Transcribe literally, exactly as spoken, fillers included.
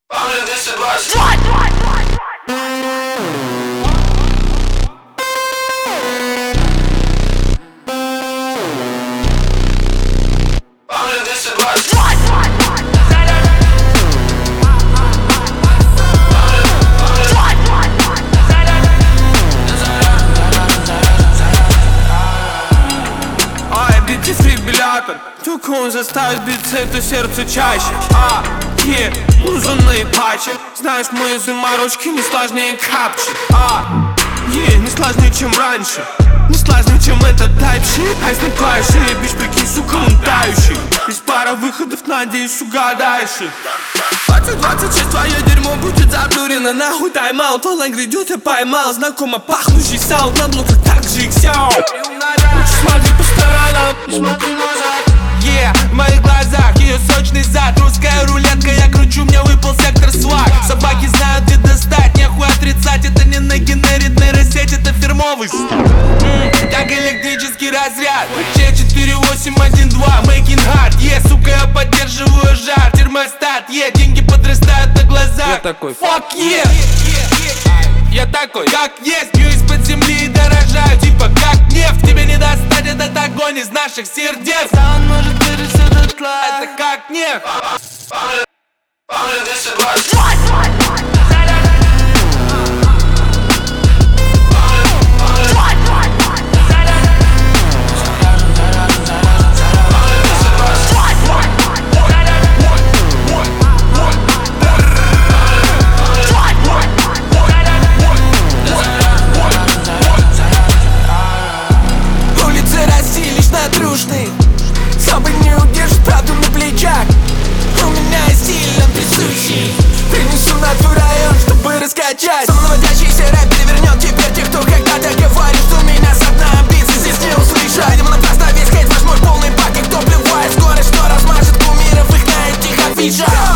Дефибриллятор, только он заставит биться это сердце чаще. А, е, лузанные патчи. Знаешь, мои заморочки не сложнее капчи. А, е, не сложнее, чем раньше. Не сложнее, чем этот тайп-щит. А если клавиши, бич, прикинь, сука, он тающий. Есть пара выходов, надеюсь, угадаешь их. Двадцать двадцать шесть, твое дерьмо будет заблюрено. Нахуй тайм-аут, онлайн грядет, я поймал. Знакомо пахнущий саунд на блоках, так же и ксяу. Лучше смотри по сторонам, не смотри назад. Yeah, в моих глазах ее сочный зад. Русская рулетка, я кручу, мне выпал сектор свак. Собаки знают, где достать, нехуй отрицать. Это не на генерит нейросеть, это фирмовый mm, как электрический разряд. Че четыре восемь один два, making hard. Yeah, сука, я поддерживаю жар. Термостат, yeah, деньги подрастают на глазах. Я такой, fuck yeah. Я такой, как есть, бью из-под земли и дорожаю. Типа как нефть, тебе не достать этот огонь из наших сердец. Да он может вырезать этот лайф. Это как нефть. Собой не удержит правду на плечах. У меня есть стиль, он присущий. Принесу на твой район, чтобы раскачать. Самонаводящийся рэп перевернет теперь тех, кто когда-то говорит, что у меня с одной амбиции здесь не услышать. Видимо, напрасно весь хейт, ваш мой полный пак, и кто плевает скорость, что размажет кумиров их на этих афишах.